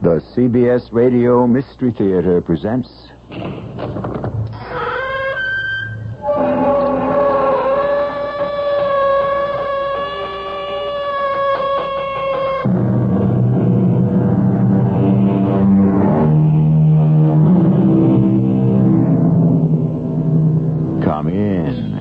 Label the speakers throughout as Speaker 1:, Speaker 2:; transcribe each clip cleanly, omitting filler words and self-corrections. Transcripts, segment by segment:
Speaker 1: The CBS Radio Mystery Theater presents... Come in.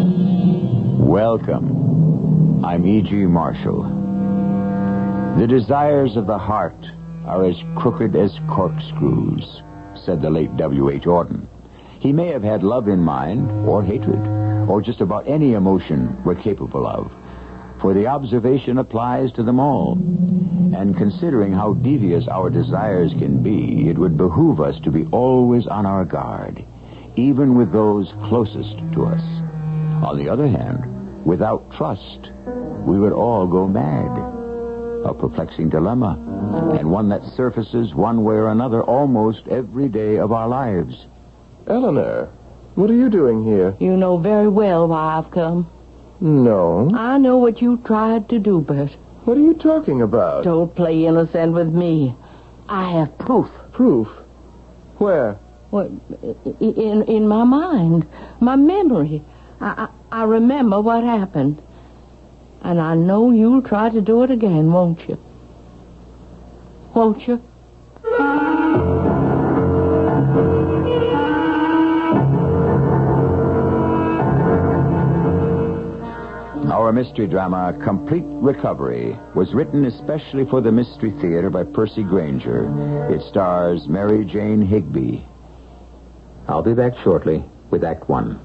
Speaker 1: Welcome. I'm E.G. Marshall. The desires of the heart are as crooked as corkscrews, said the late W.H. Auden. He may have had love in mind, or hatred, or just about any emotion we're capable of, for the observation applies to them all. And considering how devious our desires can be, it would behoove us to be always on our guard, even with those closest to us. On the other hand, without trust, we would all go mad. A perplexing dilemma, and one that surfaces one way or another almost every day of our lives.
Speaker 2: Eleanor, what are you doing here?
Speaker 3: You know very well why I've come.
Speaker 2: No.
Speaker 3: I know what you tried to do, Bert.
Speaker 2: What are you talking about?
Speaker 3: Don't play innocent with me. I have proof.
Speaker 2: Proof? Where?
Speaker 3: What? In my mind, my memory. I remember what happened. And I know you'll try to do it again, won't you? Won't you?
Speaker 1: Our mystery drama, Complete Recovery, was written especially for the Mystery Theater by Percy Granger. It stars Mary Jane Higby. I'll be back shortly with Act One.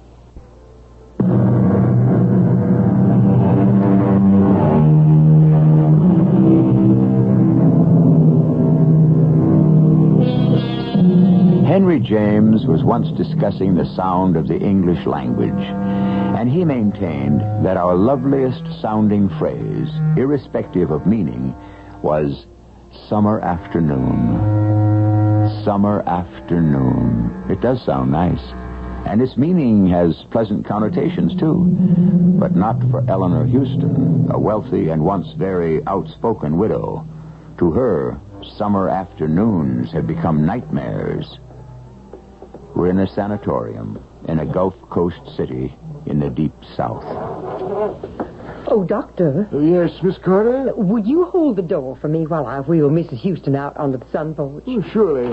Speaker 1: Henry James was once discussing the sound of the English language, and he maintained that our loveliest sounding phrase, irrespective of meaning, was summer afternoon. Summer afternoon. It does sound nice, and its meaning has pleasant connotations, too, but not for Eleanor Houston, a wealthy and once very outspoken widow. To her, summer afternoons had become nightmares. We're in a sanatorium in a Gulf Coast city in the deep south.
Speaker 4: Oh, Doctor.
Speaker 2: Yes, Miss Carter?
Speaker 4: Would you hold the door for me while I wheel Mrs. Houston out onto the sun porch?
Speaker 2: Oh, surely.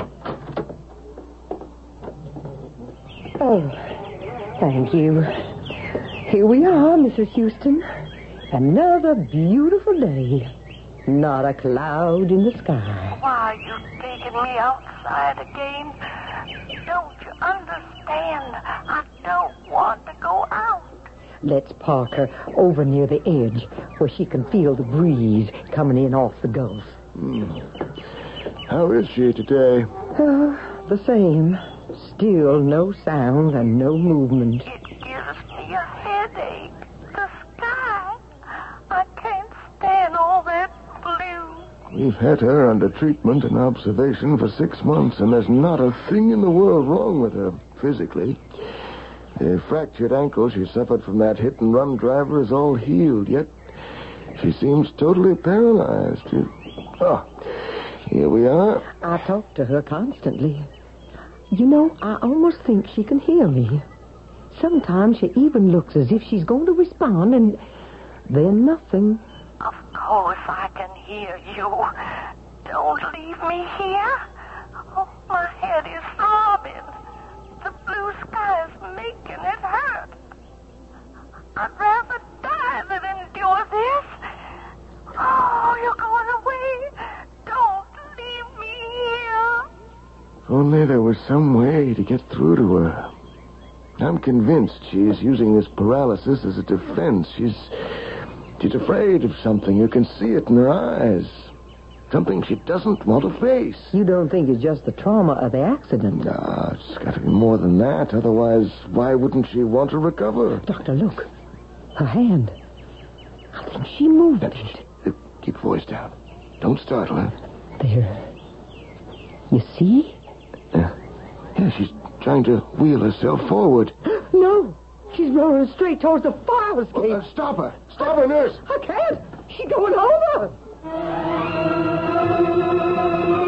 Speaker 4: Oh, thank you. Here we are, Mrs. Houston. Another beautiful day. Not a cloud in the sky.
Speaker 5: Why are you taking me outside again? Don't you understand? I don't want to go out.
Speaker 4: Let's park her over near the edge where she can feel the breeze coming in off the Gulf.
Speaker 2: How is she today?
Speaker 4: The same. Still no sound and no movement.
Speaker 5: It gives me a headache. The sky. I can't stand all that blue.
Speaker 2: We've had her under treatment and observation for 6 months, and there's not a thing in the world wrong with her, physically. The fractured ankle she suffered from that hit-and-run driver is all healed, yet she seems totally paralyzed. Oh, here we are.
Speaker 4: I talk to her constantly. You know, I almost think she can hear me. Sometimes she even looks as if she's going to respond, and then nothing.
Speaker 5: Of course I can hear you. Don't leave me here. Oh, my head is throbbing. The blue sky is making it hurt. I'd rather die than endure this. Oh, you're going away. Don't leave me here.
Speaker 2: If only there was some way to get through to her. I'm convinced she's using this paralysis as a defense. She's afraid of something. You can see it in her eyes. Something she doesn't want to face.
Speaker 4: You don't think it's just the trauma of the accident?
Speaker 2: No, it's got to be more than that. Otherwise, why wouldn't she want to recover?
Speaker 4: Doctor, look. Her hand. I think she moved it.
Speaker 2: Keep voice down. Don't startle her.
Speaker 4: There. You see?
Speaker 2: Yeah, she's trying to wheel herself forward.
Speaker 4: No. She's rolling straight towards the fire escape.
Speaker 2: Stop her. Stop her, nurse.
Speaker 4: I can't. She's going over.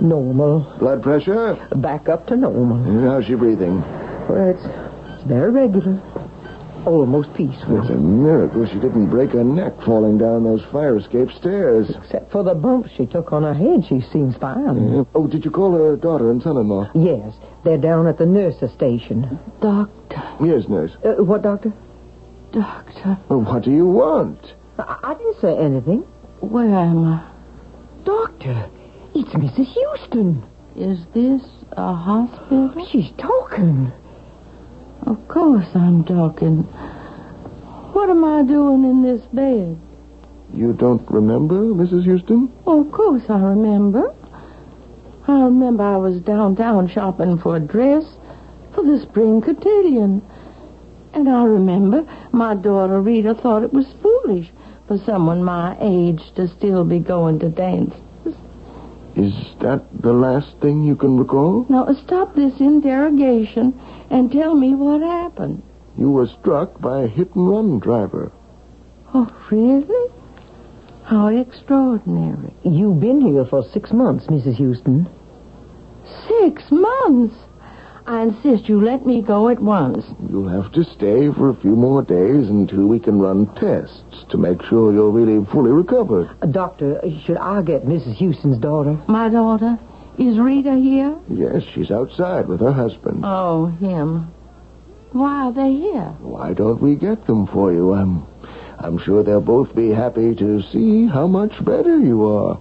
Speaker 4: Normal.
Speaker 2: Blood pressure?
Speaker 4: Back up to normal.
Speaker 2: How's she breathing?
Speaker 4: Well, it's very regular. Almost peaceful.
Speaker 2: It's a miracle she didn't break her neck falling down those fire escape stairs.
Speaker 4: Except for the bumps she took on her head, she seems fine.
Speaker 2: Yeah. Oh, did you call her daughter and son-in-law?
Speaker 4: Yes, they're down at the nurse's station.
Speaker 3: Doctor.
Speaker 2: Yes, nurse.
Speaker 4: What, doctor?
Speaker 3: Doctor.
Speaker 2: Well, what do you want?
Speaker 4: I didn't say anything.
Speaker 3: Where am I?
Speaker 4: Doctor, it's Mrs. Houston.
Speaker 3: Is this a hospital?
Speaker 4: She's talking.
Speaker 3: Of course I'm talking. What am I doing in this bed?
Speaker 2: You don't remember, Mrs. Houston?
Speaker 3: Oh, of course I remember. I remember I was downtown shopping for a dress for the spring cotillion. And I remember my daughter Rita thought it was foolish for someone my age to still be going to dances.
Speaker 2: Is that the last thing you can recall?
Speaker 3: Now, stop this interrogation and tell me what happened.
Speaker 2: You were struck by a hit-and-run driver.
Speaker 3: Oh, really? How extraordinary.
Speaker 4: You've been here for 6 months, Mrs. Houston.
Speaker 3: 6 months? I insist you let me go at once.
Speaker 2: You'll have to stay for a few more days until we can run tests to make sure you're really fully recovered.
Speaker 4: Doctor, should I get Mrs. Houston's daughter?
Speaker 3: My daughter? Is Rita here?
Speaker 2: Yes, she's outside with her husband.
Speaker 3: Oh, him. Why are they here?
Speaker 2: Why don't we get them for you? I'm sure they'll both be happy to see how much better you are.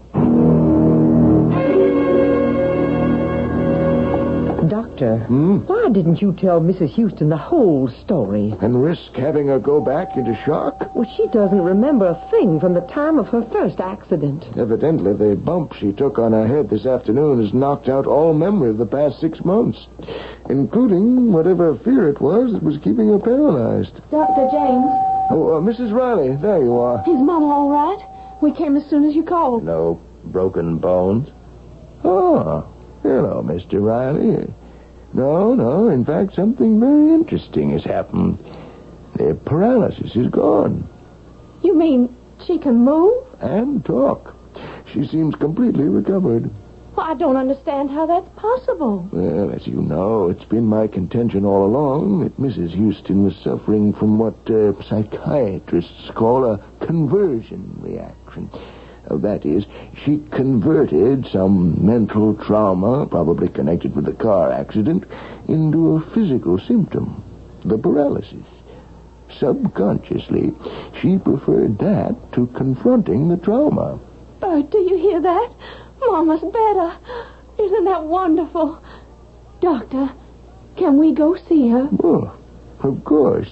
Speaker 4: Doctor, why didn't you tell Mrs. Houston the whole story?
Speaker 2: And risk having her go back into shock?
Speaker 4: Well, she doesn't remember a thing from the time of her first accident.
Speaker 2: Evidently, the bump she took on her head this afternoon has knocked out all memory of the past 6 months, including whatever fear it was that was keeping her paralyzed.
Speaker 6: Dr. James.
Speaker 2: Oh, Mrs. Riley, there you are.
Speaker 6: Is Mama all right? We came as soon as you called.
Speaker 2: No broken bones? Oh, hello, Mr. Riley. No. In fact, something very interesting has happened. The paralysis is gone.
Speaker 6: You mean she can move?
Speaker 2: And talk. She seems completely recovered.
Speaker 6: Well, I don't understand how that's possible.
Speaker 2: Well, as you know, it's been my contention all along that Mrs. Houston was suffering from what psychiatrists call a conversion reaction. That is, she converted some mental trauma, probably connected with a car accident, into a physical symptom, the paralysis. Subconsciously, she preferred that to confronting the trauma.
Speaker 6: Bert, do you hear that? Mama's better. Isn't that wonderful? Doctor, can we go see her?
Speaker 2: Oh, of course.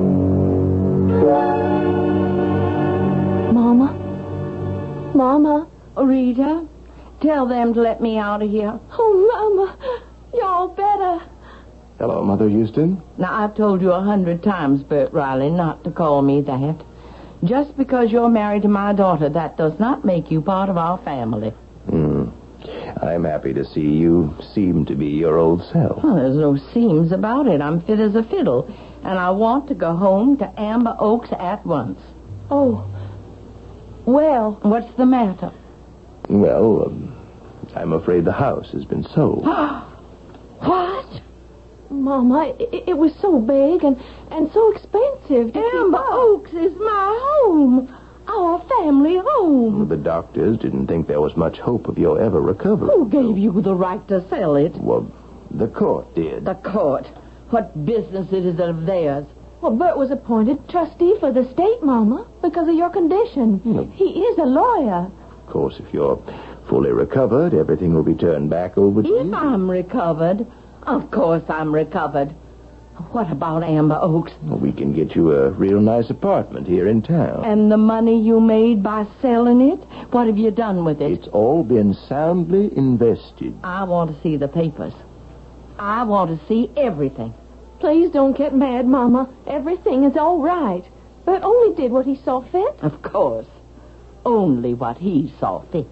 Speaker 6: Mama?
Speaker 3: Rita, tell them to let me out of here.
Speaker 6: Oh, Mama, y'all better.
Speaker 2: Hello, Mother Houston.
Speaker 3: Now, I've told you 100 times, Bert Riley, not to call me that. Just because you're married to my daughter, that does not make you part of our family.
Speaker 7: I'm happy to see you seem to be your old self.
Speaker 3: Well, there's no seams about it. I'm fit as a fiddle, and I want to go home to Amber Oaks at once.
Speaker 6: Oh, well.
Speaker 3: What's the matter?
Speaker 7: Well, I'm afraid the house has been sold.
Speaker 6: What? Mama, it was so big and so expensive.
Speaker 3: Amber Oaks is my home. Our family home.
Speaker 7: The doctors didn't think there was much hope of your ever recovery.
Speaker 3: Who gave you the right to sell it?
Speaker 7: Well, the court did.
Speaker 3: The court. What business it is of theirs?
Speaker 6: Well, Bert was appointed trustee for the state, Mama, because of your condition. He is a lawyer.
Speaker 7: Of course, if you're fully recovered, everything will be turned back over to you.
Speaker 3: If I'm recovered, of course I'm recovered. What about Amber Oaks?
Speaker 7: Well, we can get you a real nice apartment here in town.
Speaker 3: And the money you made by selling it? What have you done with it?
Speaker 7: It's all been soundly invested.
Speaker 3: I want to see the papers. I want to see everything.
Speaker 6: Please don't get mad, Mama. Everything is all right. Bert only did what he saw fit.
Speaker 3: Of course. Only what he saw fit.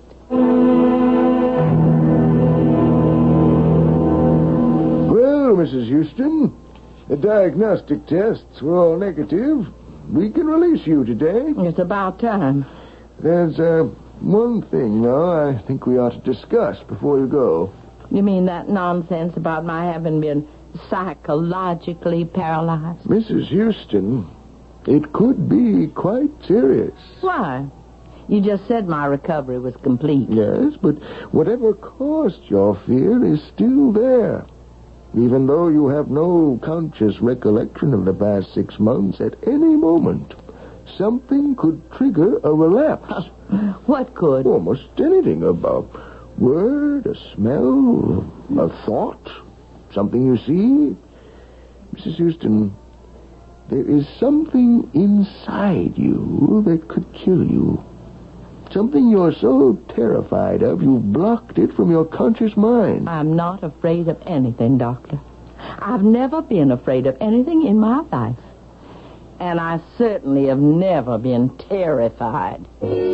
Speaker 2: Well, Mrs. Houston, the diagnostic tests were all negative. We can release you today.
Speaker 3: It's about time.
Speaker 2: There's one thing, though, I think we ought to discuss before you go.
Speaker 3: You mean that nonsense about my having been psychologically paralyzed?
Speaker 2: Mrs. Houston, it could be quite serious.
Speaker 3: Why? You just said my recovery was complete.
Speaker 2: Yes, but whatever caused your fear is still there. Even though you have no conscious recollection of the past 6 months, at any moment, something could trigger a relapse.
Speaker 3: What could?
Speaker 2: Almost anything. A word, a smell, a thought, something you see. Mrs. Houston, there is something inside you that could kill you. Something you're so terrified of, you've blocked it from your conscious mind.
Speaker 3: I'm not afraid of anything, Doctor. I've never been afraid of anything in my life. And I certainly have never been terrified.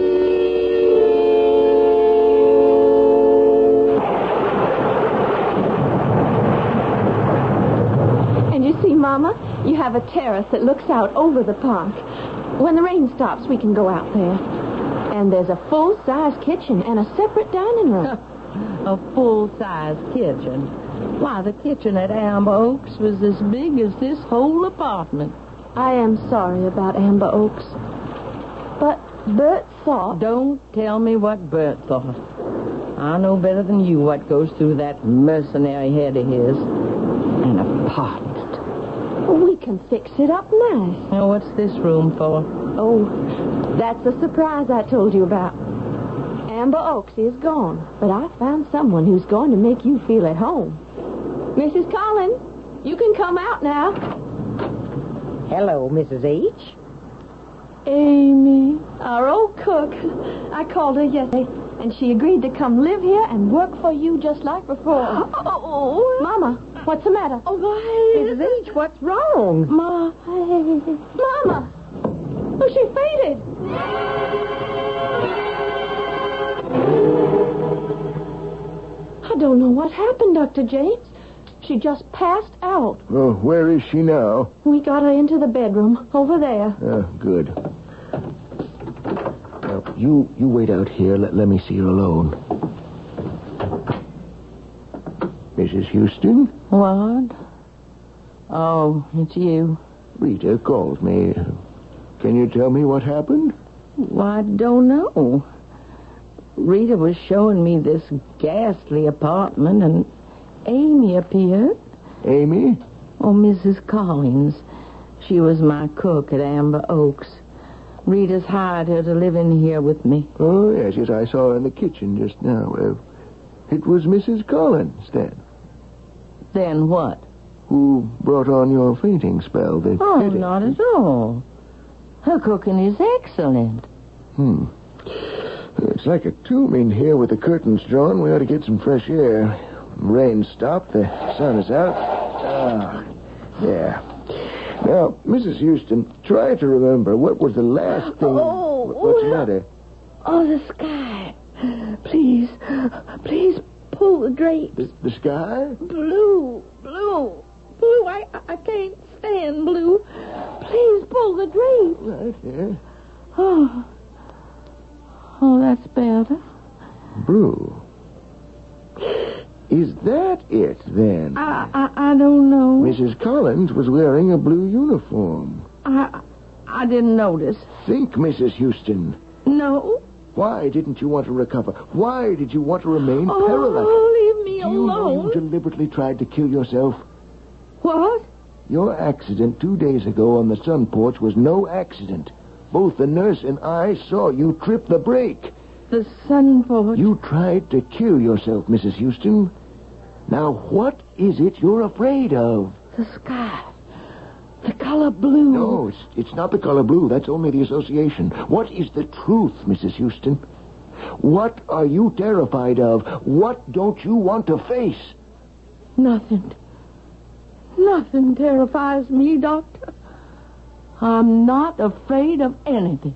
Speaker 6: And you see, Mama, you have a terrace that looks out over the park. When the rain stops, we can go out there. And there's a full-size kitchen and a separate dining room.
Speaker 3: A full-size kitchen. Why, the kitchen at Amber Oaks was as big as this whole apartment.
Speaker 6: I am sorry about Amber Oaks. But Bert thought...
Speaker 3: Don't tell me what Bert thought. I know better than you what goes through that mercenary head of his. An apartment.
Speaker 6: We can fix it up nice.
Speaker 3: Now, what's this room for?
Speaker 6: Oh, that's a surprise I told you about. Amber Oaks is gone, but I found someone who's going to make you feel at home. Mrs. Collins, you can come out now.
Speaker 4: Hello, Mrs. H.
Speaker 6: Amy, our old cook. I called her yesterday, and she agreed to come live here and work for you just like before.
Speaker 3: Oh,
Speaker 6: Mama, what's the matter?
Speaker 3: Oh, why?
Speaker 4: Mrs. H., what's wrong?
Speaker 6: Mama. Oh, she fainted. I don't know what happened, Dr. James. She just passed out.
Speaker 2: Oh, where is she now?
Speaker 6: We got her into the bedroom over there.
Speaker 2: Good. Now, you wait out here. Let me see her alone. Mrs. Houston?
Speaker 3: What? Oh, it's you.
Speaker 2: Rita called me. Can you tell me what happened?
Speaker 3: Well, I don't know. Rita was showing me this ghastly apartment, and Amy appeared.
Speaker 2: Amy?
Speaker 3: Oh, Mrs. Collins. She was my cook at Amber Oaks. Rita's hired her to live in here with me.
Speaker 2: Oh, yes, I saw her in the kitchen just now. It was Mrs. Collins, then.
Speaker 3: Then what?
Speaker 2: Who brought on your fainting spell?
Speaker 3: Oh, not at all. Her cooking is excellent.
Speaker 2: It's like a tomb in here with the curtains drawn. We ought to get some fresh air. Rain stopped. The sun is out. There. Now, Mrs. Houston, try to remember what was the last thing... What's the matter?
Speaker 3: Oh, the sky. Please pull the drapes.
Speaker 2: The sky?
Speaker 3: Blue. I can't stand blue. Please pull the drapes.
Speaker 2: Right here.
Speaker 3: Oh, that's better.
Speaker 2: Blue. Is that it, then?
Speaker 3: I don't know.
Speaker 2: Mrs. Collins was wearing a blue uniform.
Speaker 3: I didn't notice.
Speaker 2: Think, Mrs. Houston.
Speaker 3: No.
Speaker 2: Why didn't you want to recover? Why did you want to remain paralyzed?
Speaker 3: Oh, leave me
Speaker 2: Do you know
Speaker 3: alone.
Speaker 2: you deliberately tried to kill yourself?
Speaker 3: What?
Speaker 2: Your accident 2 days ago on the sun porch was no accident. Both the nurse and I saw you trip the brake.
Speaker 3: The sun porch.
Speaker 2: You tried to kill yourself, Mrs. Houston. Now, what is it you're afraid of?
Speaker 3: The sky. The color blue.
Speaker 2: No, it's not the color blue. That's only the association. What is the truth, Mrs. Houston? What are you terrified of? What don't you want to face?
Speaker 3: Nothing. Nothing terrifies me, Doctor. I'm not afraid of anything.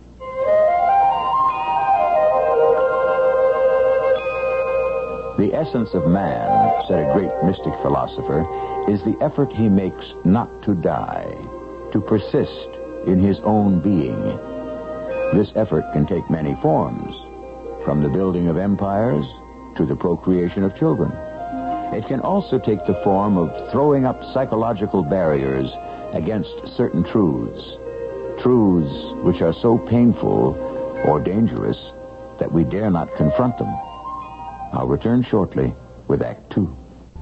Speaker 1: The essence of man, said a great mystic philosopher, is the effort he makes not to die, to persist in his own being. This effort can take many forms. from the building of empires to the procreation of children. It can also take the form of throwing up psychological barriers against certain truths which are so painful or dangerous that we dare not confront them. I'll return shortly with Act 2.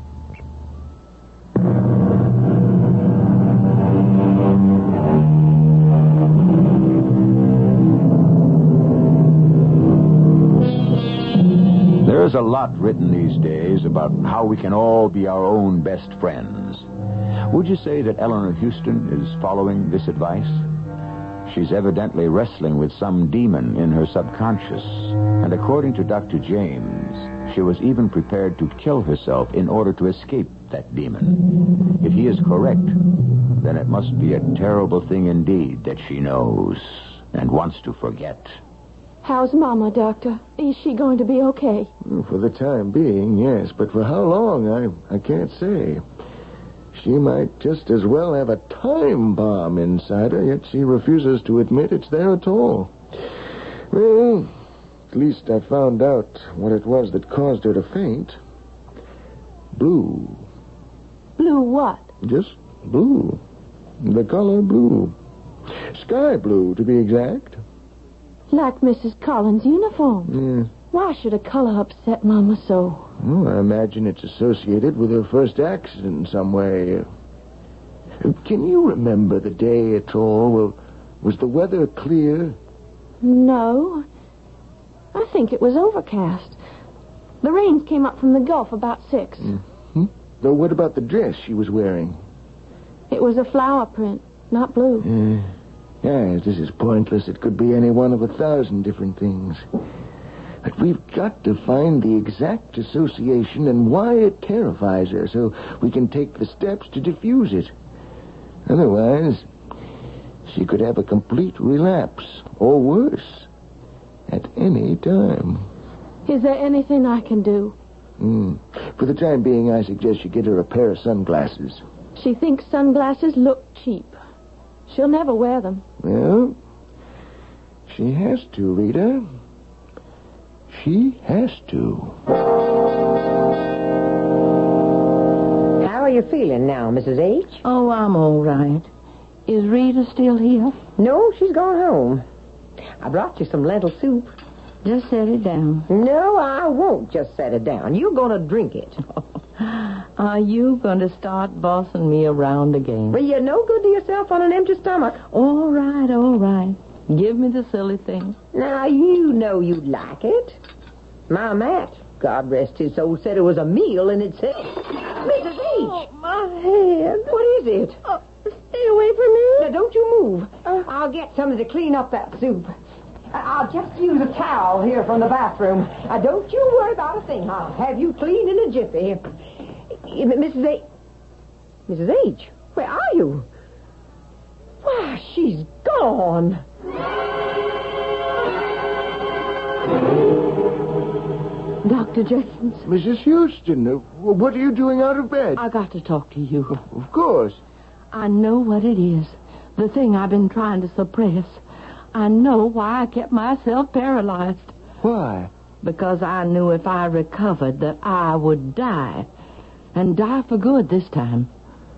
Speaker 1: There's a lot written these days about how we can all be our own best friends. Would you say that Eleanor Houston is following this advice? She's evidently wrestling with some demon in her subconscious, and according to Dr. James, she was even prepared to kill herself in order to escape that demon. If he is correct, then it must be a terrible thing indeed that she knows and wants to forget.
Speaker 6: How's Mama, Doctor? Is she going to be okay?
Speaker 2: For the time being, yes. But for how long, I can't say. She might just as well have a time bomb inside her, yet she refuses to admit it's there at all. Well, at least I found out what it was that caused her to faint. Blue.
Speaker 6: Blue what?
Speaker 2: Just blue. The color blue. Sky blue, to be exact.
Speaker 6: Like Mrs. Collins' uniform.
Speaker 2: Yeah.
Speaker 6: Why should a color upset Mama so?
Speaker 2: Well, I imagine it's associated with her first accident in some way. Can you remember the day at all? Well, was the weather clear?
Speaker 6: No. I think it was overcast. The rains came up from the Gulf about 6.
Speaker 2: Mm-hmm. Though what about the dress she was wearing?
Speaker 6: It was a flower print, not blue.
Speaker 2: Yes, this is pointless. It could be any one of 1,000 different things. But we've got to find the exact association and why it terrifies her so we can take the steps to diffuse it. Otherwise, she could have a complete relapse, or worse, at any time.
Speaker 6: Is there anything I can do?
Speaker 2: For the time being, I suggest you get her a pair of sunglasses.
Speaker 6: She thinks sunglasses look cheap. She'll never wear them.
Speaker 2: Well, she has to, Rita. She has to.
Speaker 4: How are you feeling now, Mrs. H?
Speaker 3: Oh, I'm all right. Is Rita still here?
Speaker 4: No, she's gone home. I brought you some lentil soup.
Speaker 3: Just set it down.
Speaker 4: No, I won't just set it down. You're going to drink it.
Speaker 3: Are you going to start bossing me around again?
Speaker 4: Well, you're no good to yourself on an empty stomach.
Speaker 3: All right. Give me the silly thing.
Speaker 4: Now, you know you'd like it. My Matt, God rest his soul, said it was a meal in itself. Mrs. H!
Speaker 6: Oh, my head.
Speaker 4: What is it?
Speaker 6: Stay away from me.
Speaker 4: Now, don't you move. I'll get somebody to clean up that soup. I'll just use a towel here from the bathroom. Don't you worry about a thing. I'll have you clean in a jiffy. Mrs. H. Mrs. H, where are you? Why, she's gone.
Speaker 3: Dr. Jeffens.
Speaker 2: Mrs. Houston, what are you doing out of bed?
Speaker 3: I got to talk to you.
Speaker 2: Of course.
Speaker 3: I know what it is. The thing I've been trying to suppress. I know why I kept myself paralyzed.
Speaker 2: Why?
Speaker 3: Because I knew if I recovered that I would die. And die for good this time.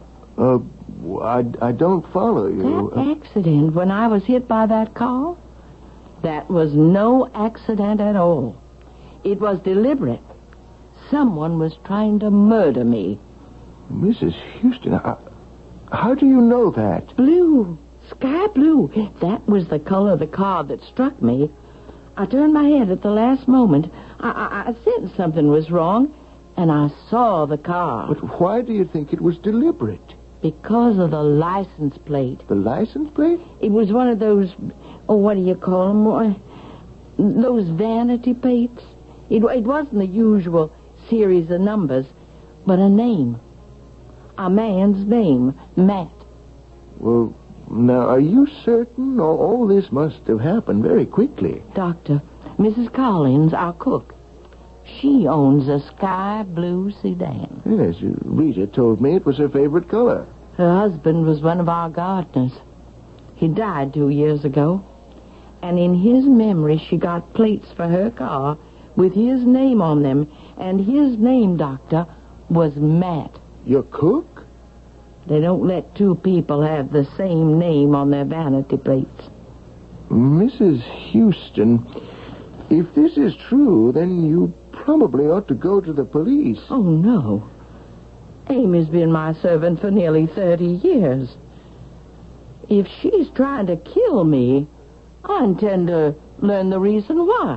Speaker 2: I don't follow you.
Speaker 3: That accident when I was hit by that car, that was no accident at all. It was deliberate. Someone was trying to murder me.
Speaker 2: Mrs. Houston, how do you know that?
Speaker 3: Blue. Sky blue. That was the color of the car that struck me. I turned my head at the last moment. I sensed something was wrong, and I saw the car.
Speaker 2: But why do you think it was deliberate?
Speaker 3: Because of the license plate.
Speaker 2: The license plate?
Speaker 3: It was one of those, what do you call them? Those vanity plates. It wasn't the usual series of numbers, but a name. A man's name, Matt.
Speaker 2: Well, now, are you certain all this must have happened very quickly?
Speaker 3: Doctor, Mrs. Collins, our cook, she owns a sky blue sedan.
Speaker 2: Yes, Rita told me it was her favorite color.
Speaker 3: Her husband was one of our gardeners. He died 2 years ago. And in his memory, she got plates for her car with his name on them. And his name, Doctor, was Matt.
Speaker 2: Your cook?
Speaker 3: They don't let two people have the same name on their vanity plates.
Speaker 2: Mrs. Houston, if this is true, then you probably ought to go to the police.
Speaker 3: Oh, no. Amy's been my servant for nearly 30 years. If she's trying to kill me, I intend to learn the reason why.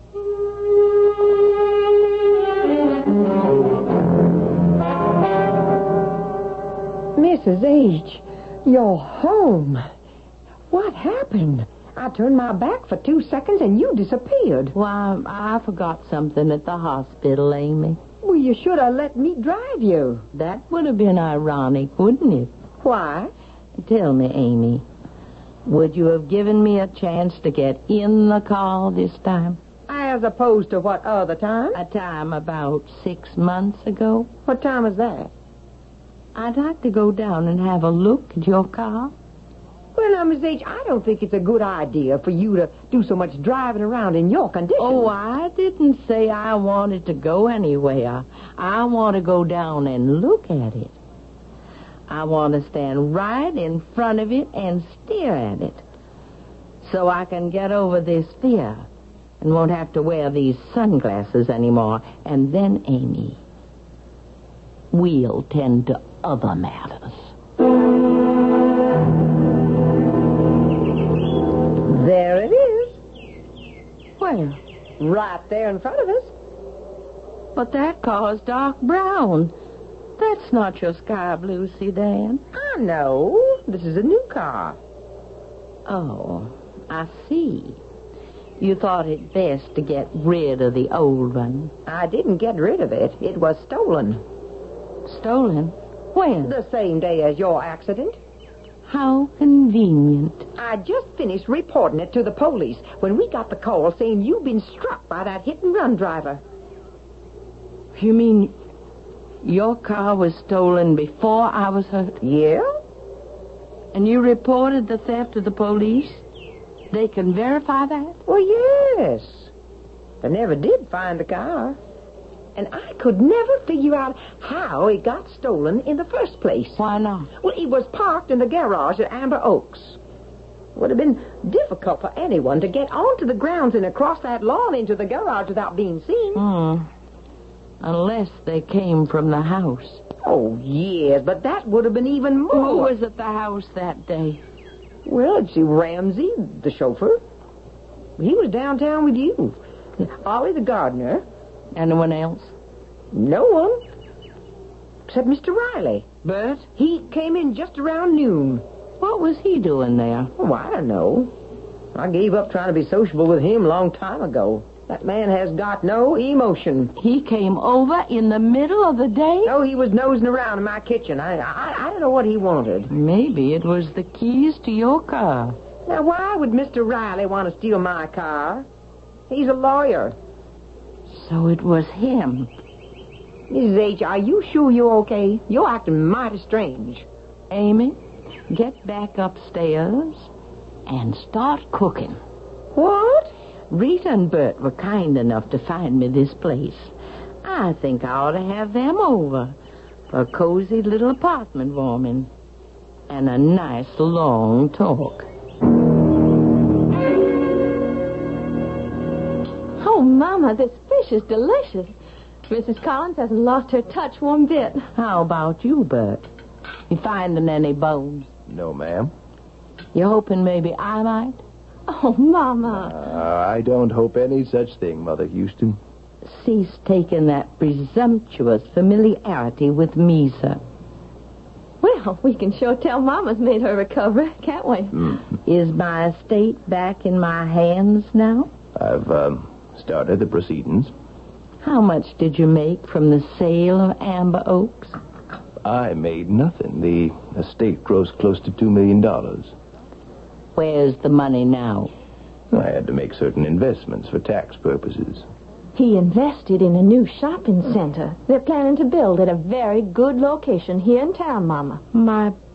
Speaker 4: Mrs. H., you're home. What happened? I turned my back for 2 seconds and you disappeared.
Speaker 3: Why, I forgot something at the hospital, Amy.
Speaker 4: Well, you should have let me drive you.
Speaker 3: That would have been ironic, wouldn't it?
Speaker 4: Why?
Speaker 3: Tell me, Amy, would you have given me a chance to get in the car this time?
Speaker 4: As opposed to what other time?
Speaker 3: A time about 6 months ago.
Speaker 4: What time is that?
Speaker 3: I'd like to go down and have a look at your car.
Speaker 4: Well, now, Miss H., I don't think it's a good idea for you to do so much driving around in your condition.
Speaker 3: Oh, I didn't say I wanted to go anywhere. I want to go down and look at it. I want to stand right in front of it and stare at it so I can get over this fear and won't have to wear these sunglasses anymore. And then, Amy, we'll tend to other matters.
Speaker 4: There it is.
Speaker 3: Where?
Speaker 4: Right there in front of us.
Speaker 3: But that car's dark brown. That's not your sky blue sedan.
Speaker 4: I know. This is a new car.
Speaker 3: Oh, I see. You thought it best to get rid of the old one.
Speaker 4: I didn't get rid of it. It was stolen.
Speaker 3: Stolen? When?
Speaker 4: The same day as your accident.
Speaker 3: How convenient.
Speaker 4: I just finished reporting it to the police when we got the call saying you've been struck by that hit-and-run driver.
Speaker 3: You mean your car was stolen before I was hurt?
Speaker 4: Yeah?
Speaker 3: And you reported the theft to the police? They can verify that?
Speaker 4: Well, yes. They never did find the car. And I could never figure out how it got stolen in the first place.
Speaker 3: Why not?
Speaker 4: Well, it was parked in the garage at Amber Oaks. It would have been difficult for anyone to get onto the grounds and across that lawn into the garage without being seen.
Speaker 3: Unless they came from the house.
Speaker 4: Oh, yes, but that would have been even more.
Speaker 3: Who was at the house that day?
Speaker 4: Well, let's see, Ramsey, the chauffeur. He was downtown with you. Ollie, the gardener.
Speaker 3: Anyone else?
Speaker 4: No one. Except Mr. Riley.
Speaker 3: Bert?
Speaker 4: He came in just around noon.
Speaker 3: What was he doing there?
Speaker 4: Oh, I don't know. I gave up trying to be sociable with him a long time ago. That man has got no emotion.
Speaker 3: He came over in the middle of the day?
Speaker 4: No, he was nosing around in my kitchen. I don't know what he wanted.
Speaker 3: Maybe it was the keys to your car.
Speaker 4: Now, why would Mr. Riley want to steal my car? He's a lawyer.
Speaker 3: So it was him.
Speaker 4: Mrs. H., are you sure you're okay? You're acting mighty strange.
Speaker 3: Amy, get back upstairs and start cooking.
Speaker 4: What?
Speaker 3: Rita and Bert were kind enough to find me this place. I think I ought to have them over for a cozy little apartment warming and a nice long talk.
Speaker 6: Oh, Mama, this fish is delicious. Mrs. Collins hasn't lost her touch one bit.
Speaker 3: How about you, Bert? You finding any bones?
Speaker 7: No, ma'am.
Speaker 3: You hoping maybe I might?
Speaker 6: Oh, Mama.
Speaker 7: I don't hope any such thing, Mother Houston.
Speaker 3: Cease taking that presumptuous familiarity with me, sir.
Speaker 6: Well, we can sure tell Mama's made her recovery, can't we?
Speaker 3: Is my estate back in my hands now?
Speaker 7: I've started the proceedings.
Speaker 3: How much did you make from the sale of Amber Oaks?
Speaker 7: I made nothing. The estate grossed close to $2 million.
Speaker 3: Where's the money now?
Speaker 7: I had to make certain investments for tax purposes.
Speaker 6: He invested in a new shopping center. They're planning to build at a very good location here in town, Mama.
Speaker 3: My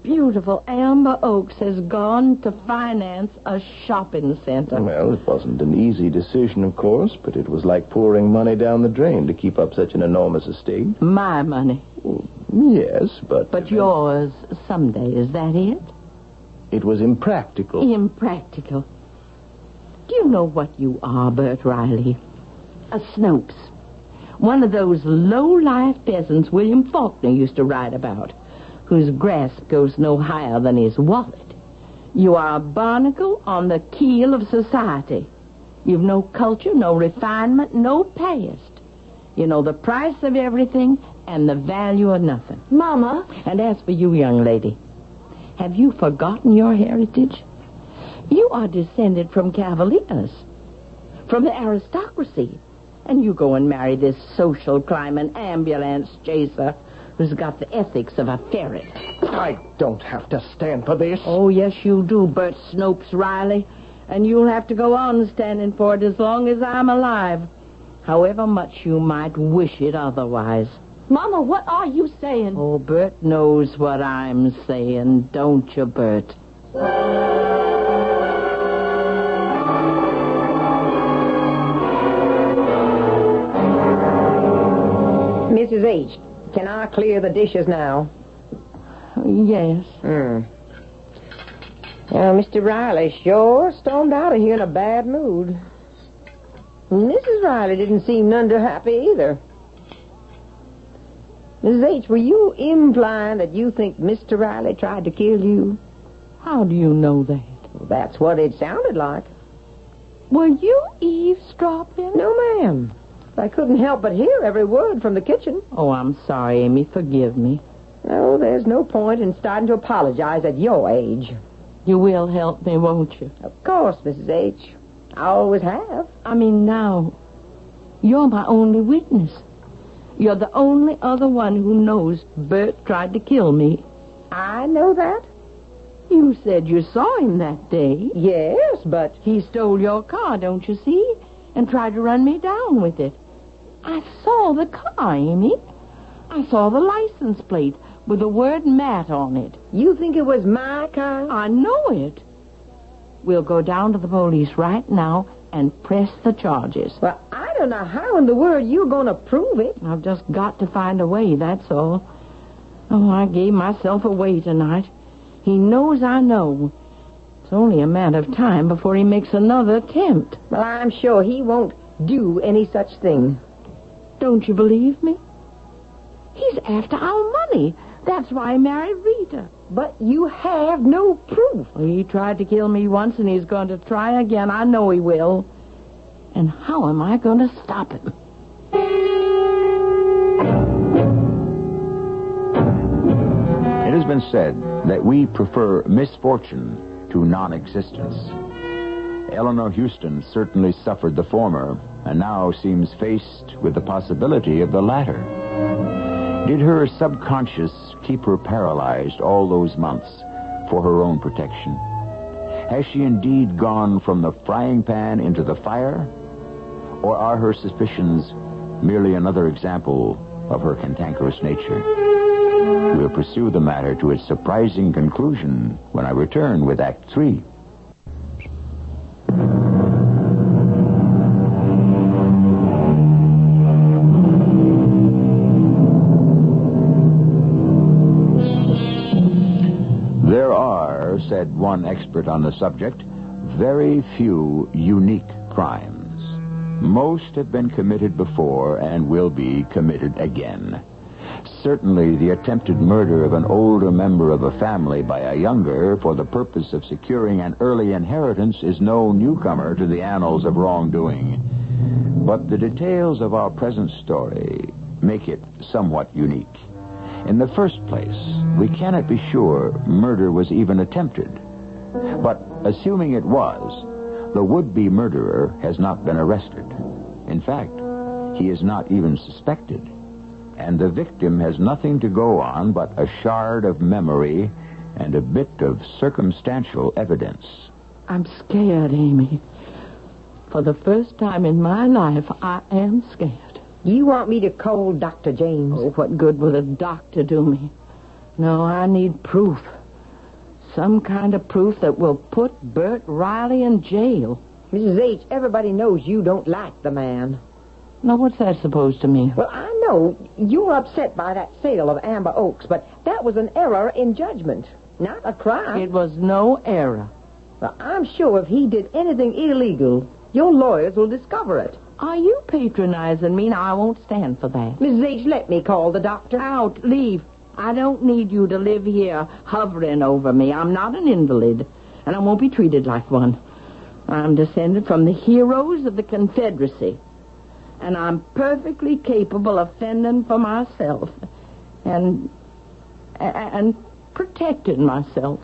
Speaker 3: beautiful Amber Oaks has gone to finance a shopping center.
Speaker 7: Well, it wasn't an easy decision, of course, but it was like pouring money down the drain to keep up such an enormous estate.
Speaker 3: My money.
Speaker 7: Well, yes, but...
Speaker 3: But yours someday, is that it?
Speaker 7: It was impractical.
Speaker 3: Impractical. Do you know what you are, Bert Riley? A Snopes. One of those low-life peasants William Faulkner used to write about, whose grasp goes no higher than his wallet. You are a barnacle on the keel of society. You've no culture, no refinement, no past. You know the price of everything and the value of nothing.
Speaker 6: Mama.
Speaker 3: And as for you, young lady, have you forgotten your heritage? You are descended from cavaliers, from the aristocracy. And you go and marry this social climb, an ambulance chaser who's got the ethics of a ferret.
Speaker 7: I don't have to stand for this.
Speaker 3: Oh, yes, you do, Bert Snopes Riley. And you'll have to go on standing for it as long as I'm alive, however much you might wish it otherwise.
Speaker 6: Mama, what are you saying?
Speaker 3: Oh, Bert knows what I'm saying, don't you, Bert?
Speaker 4: Mrs. H., can I clear the dishes now?
Speaker 3: Yes.
Speaker 4: Mr. Riley sure stormed out of here in a bad mood. Mrs. Riley didn't seem none too happy either. Mrs. H., were you implying that you think Mr. Riley tried to kill you?
Speaker 3: How do you know that?
Speaker 4: That's what it sounded like.
Speaker 3: Were you eavesdropping?
Speaker 4: No, ma'am. I couldn't help but hear every word from the kitchen.
Speaker 3: Oh, I'm sorry, Amy. Forgive me.
Speaker 4: No, there's no point in starting to apologize at your age.
Speaker 3: You will help me, won't you?
Speaker 4: Of course, Mrs. H. I always have.
Speaker 3: I mean, now, you're my only witness. You're the only other one who knows Bert tried to kill me.
Speaker 4: I know that.
Speaker 3: You said you saw him that day.
Speaker 4: Yes, but...
Speaker 3: He stole your car, don't you see? And tried to run me down with it. I saw the car, Amy. I saw the license plate with the word Matt on it.
Speaker 4: You think it was my car?
Speaker 3: I know it. We'll go down to the police right now and press the charges.
Speaker 4: Well, I don't know how in the world you're going to prove it.
Speaker 3: I've just got to find a way, that's all. Oh, I gave myself away tonight. He knows I know. It's only a matter of time before he makes another attempt.
Speaker 4: Well, I'm sure he won't do any such thing.
Speaker 3: Don't you believe me? He's after our money. That's why he married Rita.
Speaker 4: But you have no proof.
Speaker 3: Well, he tried to kill me once, and he's going to try again. I know he will. And how am I going to stop him?
Speaker 1: It has been said that we prefer misfortune to non-existence. Eleanor Houston certainly suffered the former, and now seems faced with the possibility of the latter. Did her subconscious keep her paralyzed all those months for her own protection? Has she indeed gone from the frying pan into the fire? Or are her suspicions merely another example of her cantankerous nature? We'll pursue the matter to its surprising conclusion when I return with Act 3. There are, said one expert on the subject, very few unique crimes. Most have been committed before and will be committed again. Certainly, the attempted murder of an older member of a family by a younger for the purpose of securing an early inheritance is no newcomer to the annals of wrongdoing. But the details of our present story make it somewhat unique. In the first place, we cannot be sure murder was even attempted. But assuming it was, the would-be murderer has not been arrested. In fact, he is not even suspected. And the victim has nothing to go on but a shard of memory and a bit of circumstantial evidence.
Speaker 3: I'm scared, Amy. For the first time in my life, I am scared.
Speaker 4: You want me to call Dr. James?
Speaker 3: Oh, what good will a doctor do me? No, I need proof. some kind of proof that will put Bert Riley in jail.
Speaker 4: Mrs. H., everybody knows you don't like the man.
Speaker 3: Now, what's that supposed to mean?
Speaker 4: Well, I know you're upset by that sale of Amber Oaks, but that was an error in judgment, not a crime.
Speaker 3: It was no error.
Speaker 4: Well, I'm sure if he did anything illegal, your lawyers will discover it.
Speaker 3: Are you patronizing me? Now, I won't stand for that.
Speaker 4: Mrs. H., let me call the doctor.
Speaker 3: Out. Leave. I don't need you to live here hovering over me. I'm not an invalid, and I won't be treated like one. I'm descended from the heroes of the Confederacy, and I'm perfectly capable of fending for myself and protecting myself.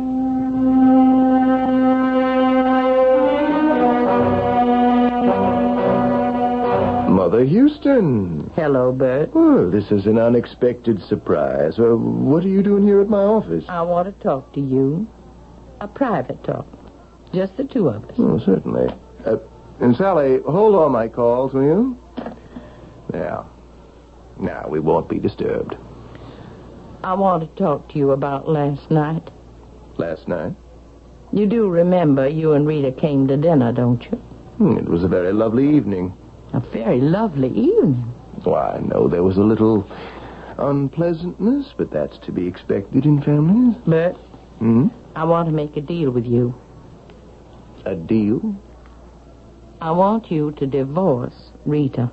Speaker 2: Mother Houston.
Speaker 3: Hello, Bert.
Speaker 2: Well, this is an unexpected surprise. What are you doing here at my office?
Speaker 3: I want to talk to you. A private talk. Just the two of us.
Speaker 2: Oh, certainly. And Sally, hold all my calls, will you? Now, we won't be disturbed.
Speaker 3: I want to talk to you about last night.
Speaker 2: Last night?
Speaker 3: You do remember you and Rita came to dinner, don't you?
Speaker 2: It was a very lovely evening.
Speaker 3: A very lovely evening.
Speaker 2: Oh, I know there was a little unpleasantness, but that's to be expected in families.
Speaker 3: Bert, I want to make a deal with you.
Speaker 2: A deal?
Speaker 3: I want you to divorce Rita.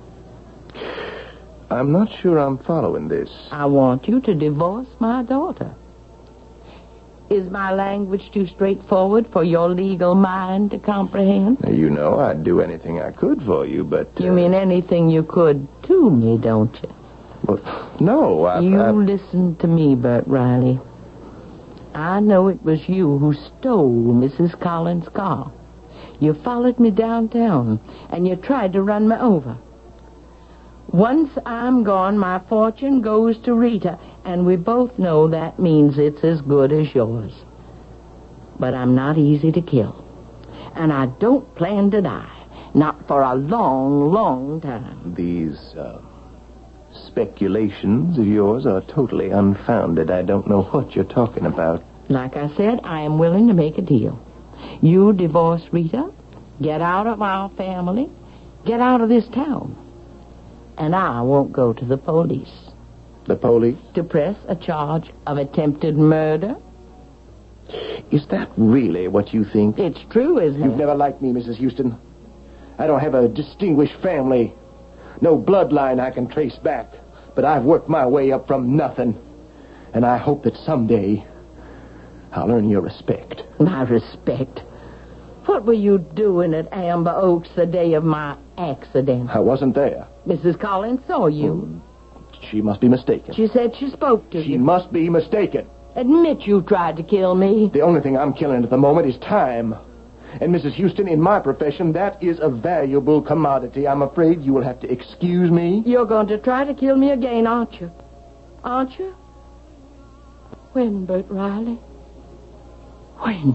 Speaker 2: I'm not sure I'm following this.
Speaker 3: I want you to divorce my daughter. Is my language too straightforward for your legal mind to comprehend?
Speaker 2: Now, you know I'd do anything I could for you, but...
Speaker 3: You mean anything you could to me, don't you?
Speaker 2: Well, no,
Speaker 3: You listen to me, Bert Riley. I know it was you who stole Mrs. Collins' car. You followed me downtown, and you tried to run me over. Once I'm gone, my fortune goes to Rita, and we both know that means it's as good as yours. But I'm not easy to kill, and I don't plan to die, not for a long, long time.
Speaker 2: These speculations of yours are totally unfounded. I don't know what you're talking about.
Speaker 3: Like I said, I am willing to make a deal. You divorce Rita, get out of our family, get out of this town. And I won't go to the police.
Speaker 2: The police?
Speaker 3: To press a charge of attempted murder.
Speaker 2: Is that really what you think?
Speaker 3: It's true, isn't it?
Speaker 2: You've never liked me, Mrs. Houston. I don't have a distinguished family. No bloodline I can trace back. But I've worked my way up from nothing. And I hope that someday I'll earn your respect.
Speaker 3: My respect? What were you doing at Amber Oaks the day of my accident?
Speaker 2: I wasn't there.
Speaker 3: Mrs. Collins saw you.
Speaker 2: She must be mistaken.
Speaker 3: She said she spoke to you.
Speaker 2: She must be mistaken.
Speaker 3: Admit you tried to kill me.
Speaker 2: The only thing I'm killing at the moment is time. And, Mrs. Houston, in my profession, that is a valuable commodity. I'm afraid you will have to excuse me.
Speaker 3: You're going to try to kill me again, aren't you? Aren't you? When, Bert Riley? When?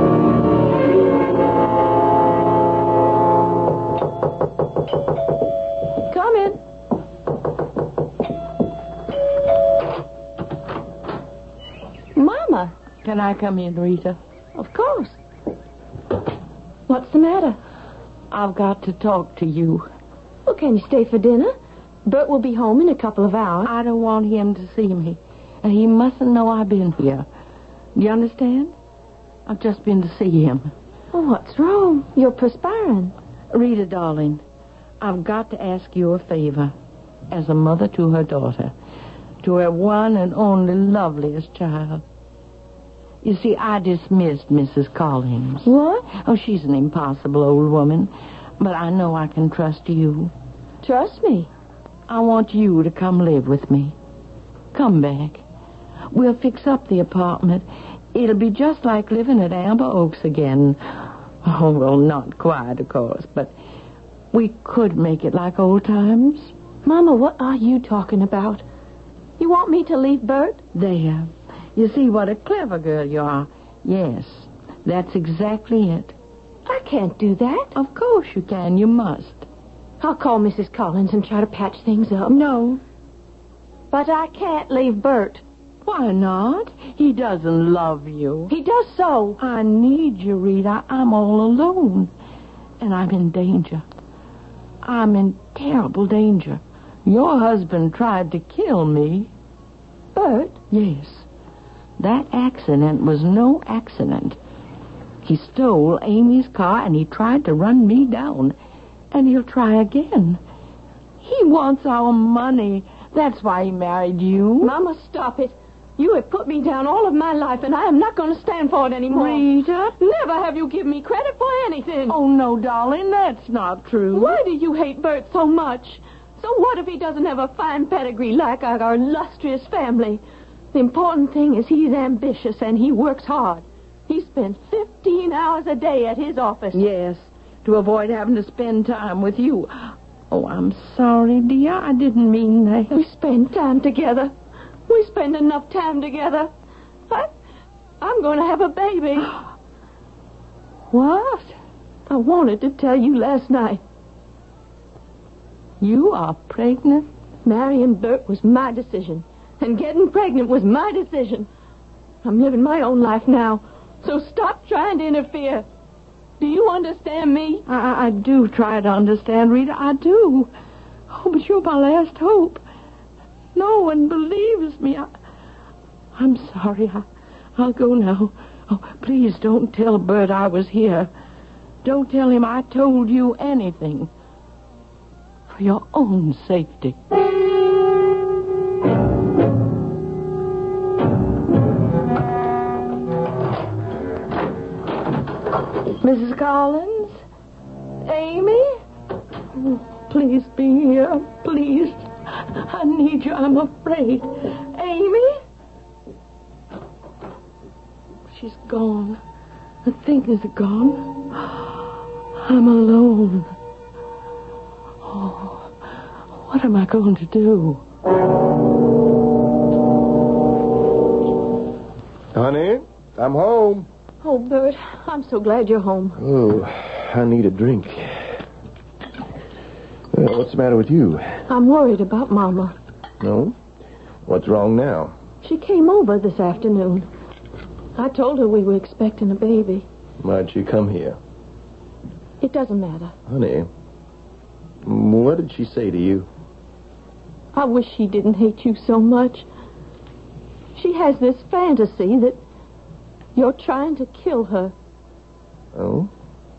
Speaker 3: Come in.
Speaker 6: Mama.
Speaker 3: Can I come in, Rita?
Speaker 6: Of course. What's the matter?
Speaker 3: I've got to talk to you.
Speaker 6: Well, can you stay for dinner? Bert will be home in a couple of hours.
Speaker 3: I don't want him to see me. And he mustn't know I've been here. Do you understand? I've just been to see him.
Speaker 6: Oh, what's wrong? You're perspiring.
Speaker 3: Rita, darling, I've got to ask you a favor. As a mother to her daughter. To her one and only loveliest child. You see, I dismissed Mrs. Collins.
Speaker 6: What?
Speaker 3: Oh, she's an impossible old woman. But I know I can trust you.
Speaker 6: Trust me.
Speaker 3: I want you to come live with me. Come back. We'll fix up the apartment. It'll be just like living at Amber Oaks again. Oh, well, not quite, of course, but we could make it like old times.
Speaker 6: Mama, what are you talking about? You want me to leave Bert?
Speaker 3: There. You see what a clever girl you are. Yes, that's exactly it.
Speaker 6: I can't do that.
Speaker 3: Of course you can. You must.
Speaker 6: I'll call Mrs. Collins and try to patch things up.
Speaker 3: No.
Speaker 6: But I can't leave Bert.
Speaker 3: Why not? He doesn't love you.
Speaker 6: He does so.
Speaker 3: I need you, Rita. I'm all alone. And I'm in danger. I'm in terrible danger. Your husband tried to kill me.
Speaker 6: Bert?
Speaker 3: Yes. That accident was no accident. He stole Amy's car and he tried to run me down. And he'll try again. He wants our money. That's why he married you.
Speaker 6: Mama, stop it. You have put me down all of my life, and I am not going to stand for it anymore.
Speaker 3: Rita?
Speaker 6: Never have you given me credit for anything.
Speaker 3: Oh, no, darling, that's not true.
Speaker 6: Why do you hate Bert so much? So what if he doesn't have a fine pedigree like our illustrious family? The important thing is he's ambitious and he works hard. He spends 15 hours a day at his office.
Speaker 3: Yes, to avoid having to spend time with you. Oh, I'm sorry, dear. I didn't mean that.
Speaker 6: We spend time together. We spend enough time together. I'm going to have a baby.
Speaker 3: What?
Speaker 6: I wanted to tell you last night.
Speaker 3: You are pregnant?
Speaker 6: Marrying Bert was my decision. And getting pregnant was my decision. I'm living my own life now. So stop trying to interfere. Do you understand me?
Speaker 3: I do try to understand, Rita. I do. Oh, but you're my last hope. No one believes me. I'm sorry. I'll go now. Oh, please don't tell Bert I was here. Don't tell him I told you anything. For your own safety. Mrs. Collins? Amy? Oh, please be here. Please. I need you. I'm afraid. Amy? She's gone. The things are gone. I'm alone. Oh, what am I going to do?
Speaker 2: Honey, I'm home.
Speaker 6: Oh, Bert, I'm so glad you're home.
Speaker 7: Oh, I need a drink. What's the matter with you?
Speaker 6: I'm worried about Mama.
Speaker 7: No? What's wrong now?
Speaker 6: She came over this afternoon. I told her we were expecting a baby.
Speaker 7: Why'd she come here?
Speaker 6: It doesn't matter.
Speaker 7: Honey, what did she say to you?
Speaker 6: I wish she didn't hate you so much. She has this fantasy that you're trying to kill her.
Speaker 7: Oh?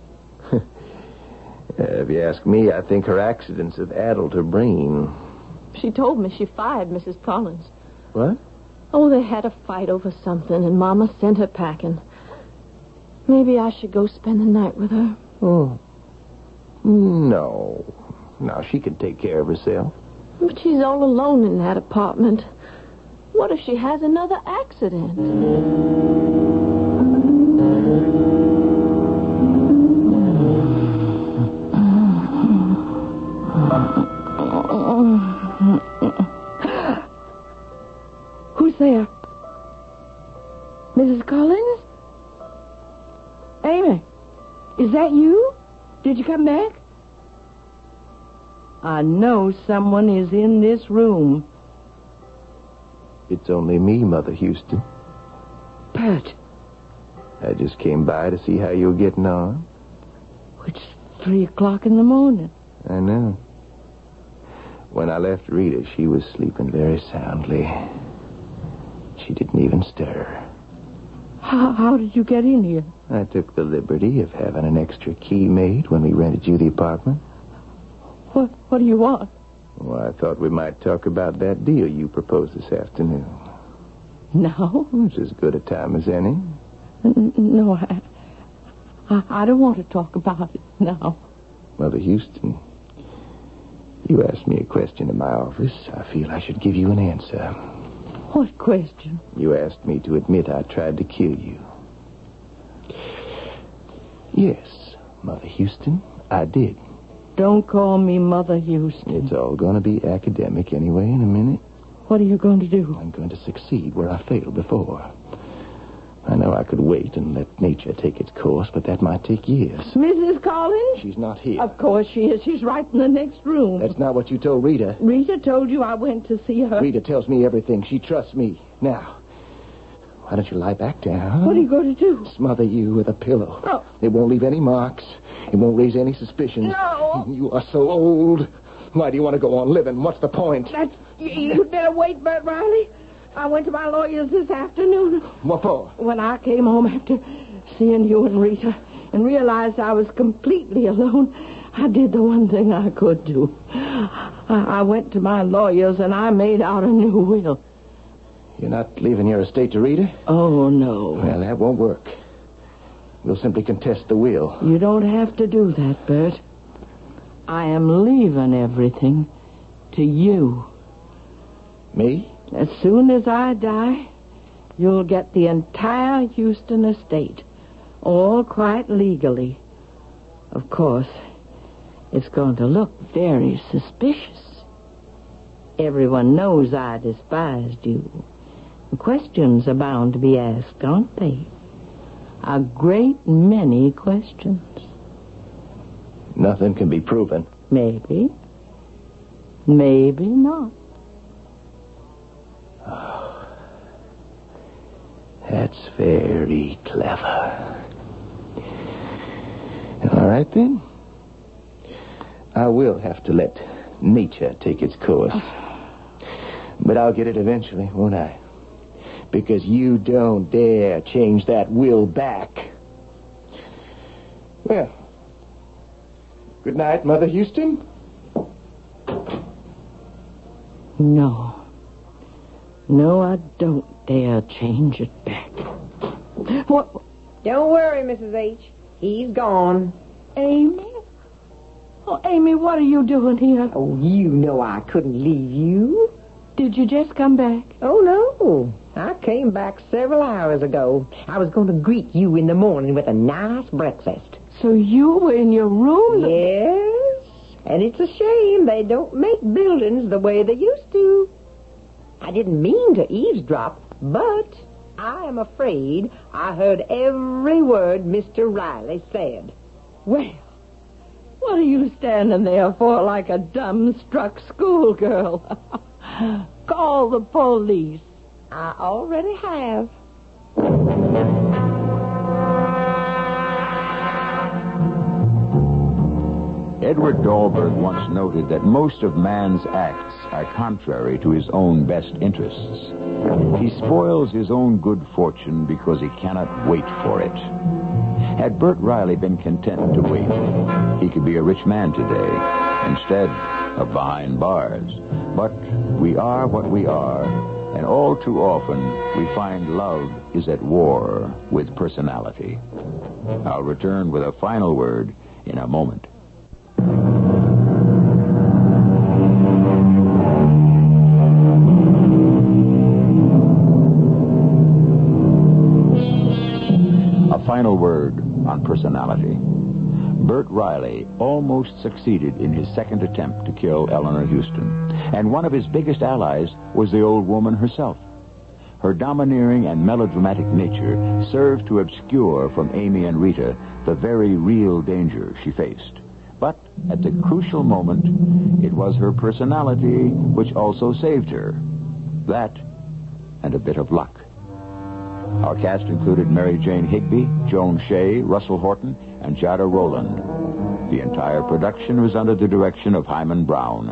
Speaker 7: If you ask me, I think her accidents have addled her brain.
Speaker 6: She told me she fired Mrs. Collins.
Speaker 7: What?
Speaker 6: Oh, they had a fight over something, and Mama sent her packing. Maybe I should go spend the night with her.
Speaker 7: Oh. No. Now, she can take care of herself.
Speaker 6: But she's all alone in that apartment. What if she has another accident?
Speaker 3: Who's there? Mrs. Collins? Amy, is that you? Did you come back? I know someone is in this room.
Speaker 7: It's only me, Mother Houston.
Speaker 3: Bert.
Speaker 7: I just came by to see how you were getting on.
Speaker 3: It's 3 o'clock in the morning.
Speaker 7: I know. When I left Rita, she was sleeping very soundly. She didn't even stir.
Speaker 3: How did you get in here?
Speaker 7: I took the liberty of having an extra key made when we rented you the apartment.
Speaker 3: What do you want?
Speaker 7: Well, I thought we might talk about that deal you proposed this afternoon.
Speaker 3: No?
Speaker 7: It's as good a time as any.
Speaker 3: No, I don't want to talk about it now.
Speaker 7: Mother Houston, you asked me a question in my office. I feel I should give you an answer.
Speaker 3: What question?
Speaker 7: You asked me to admit I tried to kill you. Yes, Mother Houston, I did.
Speaker 3: Don't call me Mother Houston.
Speaker 7: It's all going to be academic anyway in a minute.
Speaker 3: What are you going to do?
Speaker 7: I'm going to succeed where I failed before. I know I could wait and let nature take its course, but that might take years.
Speaker 3: Mrs. Collins?
Speaker 7: She's not here.
Speaker 3: Of course she is. She's right in the next room.
Speaker 7: That's not what you told Rita.
Speaker 3: Rita told you I went to see her.
Speaker 7: Rita tells me everything. She trusts me. Now, Why don't you lie back down?
Speaker 3: What are you going to do?
Speaker 7: Smother you with a pillow.
Speaker 3: Oh.
Speaker 7: It won't leave any marks. It won't raise any suspicions.
Speaker 3: No.
Speaker 7: You are so old. Why do you want to go on living? What's the point?
Speaker 3: You'd better wait, Bert Riley. I went to my lawyer's this afternoon.
Speaker 7: What for?
Speaker 3: When I came home after seeing you and Rita and realized I was completely alone, I did the one thing I could do. I went to my lawyer's and I made out a new will.
Speaker 7: You're not leaving your estate to Rita?
Speaker 3: Oh, no.
Speaker 7: Well, that won't work. We'll simply contest the will.
Speaker 3: You don't have to do that, Bert. I am leaving everything to you.
Speaker 7: Me?
Speaker 3: As soon as I die, you'll get the entire Houston estate, all quite legally. Of course, it's going to look very suspicious. Everyone knows I despised you. Questions are bound to be asked, aren't they? A great many questions.
Speaker 7: Nothing can be proven.
Speaker 3: Maybe. Maybe not.
Speaker 7: Oh, that's very clever. All right, then. I will have to let nature take its course. But I'll get it eventually, won't I? Because you don't dare change that will back. Well, good night, Mother Houston.
Speaker 3: No. No, I don't dare change it back. What?
Speaker 4: Don't worry, Mrs. H. He's gone.
Speaker 3: Amy? Oh, Amy, what are you doing here?
Speaker 4: Oh, you know I couldn't leave you.
Speaker 3: Did you just come back?
Speaker 4: Oh, no. I came back several hours ago. I was going to greet you in the morning with a nice breakfast.
Speaker 3: So you were in your room?
Speaker 4: Yes. And it's a shame they don't make buildings the way they used to. I didn't mean to eavesdrop, but I am afraid I heard every word Mr. Riley said.
Speaker 3: Well, what are you standing there for like a dumbstruck schoolgirl? Call the police.
Speaker 4: I already have.
Speaker 1: Edward Dahlberg once noted that most of man's acts are contrary to his own best interests. He spoils his own good fortune because he cannot wait for it. Had Bert Riley been content to wait, he could be a rich man today, instead of behind bars. But we are what we are, and all too often we find love is at war with personality. I'll return with a final word in a moment. A final word on personality. Bert Riley almost succeeded in his second attempt to kill Eleanor Houston, and one of his biggest allies was the old woman herself. Her domineering and melodramatic nature served to obscure from Amy and Rita the very real danger she faced. But at the crucial moment, it was her personality which also saved her. That and a bit of luck. Our cast included Mary Jane Higby, Joan Shea, Russell Horton, and Jada Rowland. The entire production was under the direction of Hyman Brown.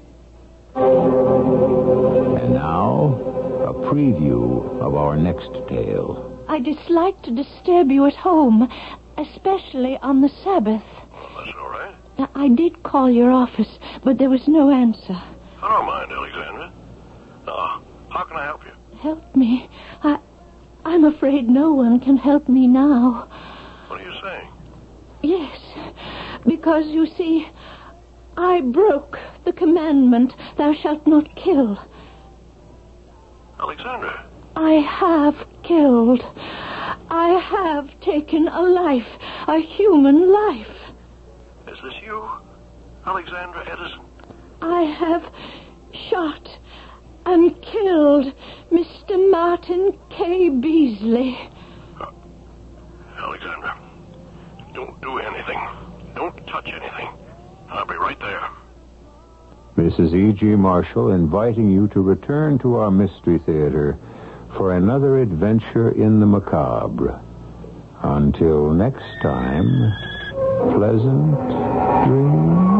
Speaker 1: And now, a preview of our next tale.
Speaker 8: I dislike to disturb you at home, especially on the Sabbath.
Speaker 9: Well, that's all right.
Speaker 8: I did call your office, but there was no answer.
Speaker 9: I don't mind, Alexandra. How can I help you?
Speaker 8: Help me. I'm afraid no one can help me now.
Speaker 9: What are you saying?
Speaker 8: Yes, because, you see, I broke the commandment, thou shalt not kill.
Speaker 9: Alexandra.
Speaker 8: I have killed. I have taken a life, a human life.
Speaker 9: Is this you, Alexandra Edison?
Speaker 8: I have shot and killed Mr. Martin K. Beasley.
Speaker 9: Alexandra, don't do anything. Don't touch anything. I'll be right there.
Speaker 1: Mrs. E.G. Marshall inviting you to return to our Mystery Theater for another adventure in the macabre. Until next time, pleasant dreams.